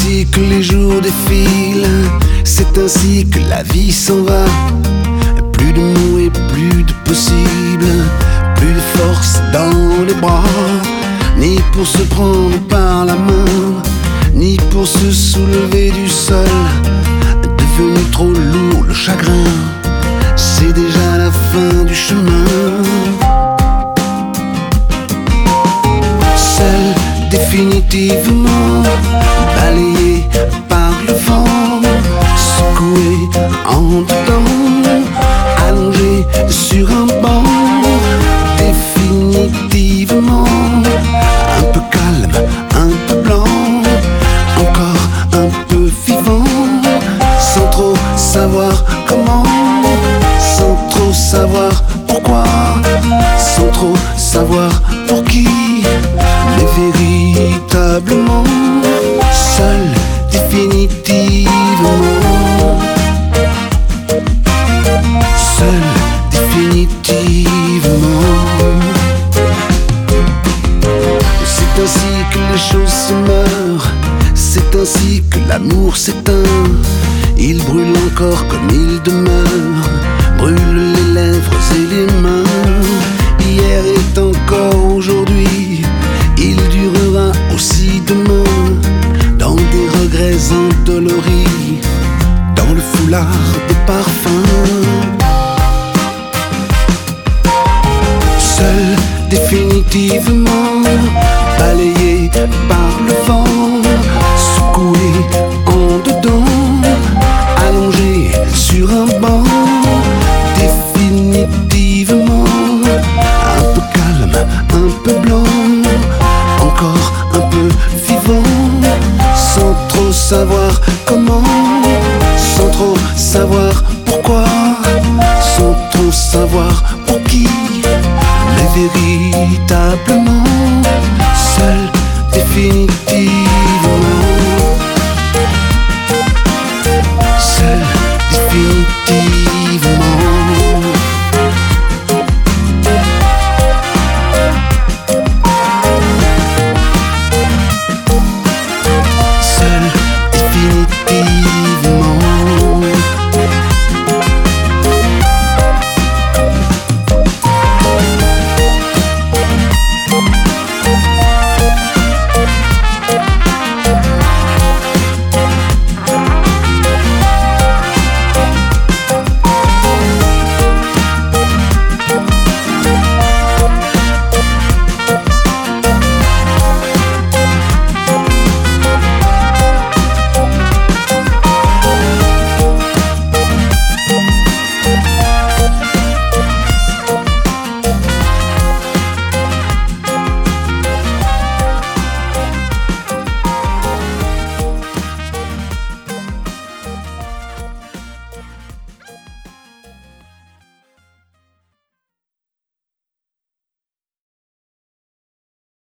ainsi que les jours défilent, c'est ainsi que la vie s'en va. Plus de mots et plus de possible, plus de force dans les bras, ni pour se prendre par la main, ni pour se soulever du sol. Devenu trop lourd le chagrin, c'est déjà la fin du chemin. Seul définitivement, balayé par le vent, secoué en dedans, allongé sur un banc. Définitivement, un peu calme, un peu blanc, encore un peu vivant, sans trop savoir comment, sans trop savoir pourquoi, sans trop savoir pour qui, mais véritablement seul, définitivement. Seul, définitivement. C'est ainsi que les choses se meurent, c'est ainsi que l'amour s'éteint. Il brûle encore comme il demeure, brûle les lèvres et les mains. Hier est encore aujourd'hui, il durera aussi demain, dans des regrets endoloris, dans le foulard des parfums. Seul, définitivement, balayé par le vent, secoué en dedans, allongé sur un banc. Définitivement, un peu calme, un peu blanc, encore un peu vivant, sans trop savoir comment, sans trop savoir pourquoi, sans trop savoir pour qui, mais véritablement seul, définitivement.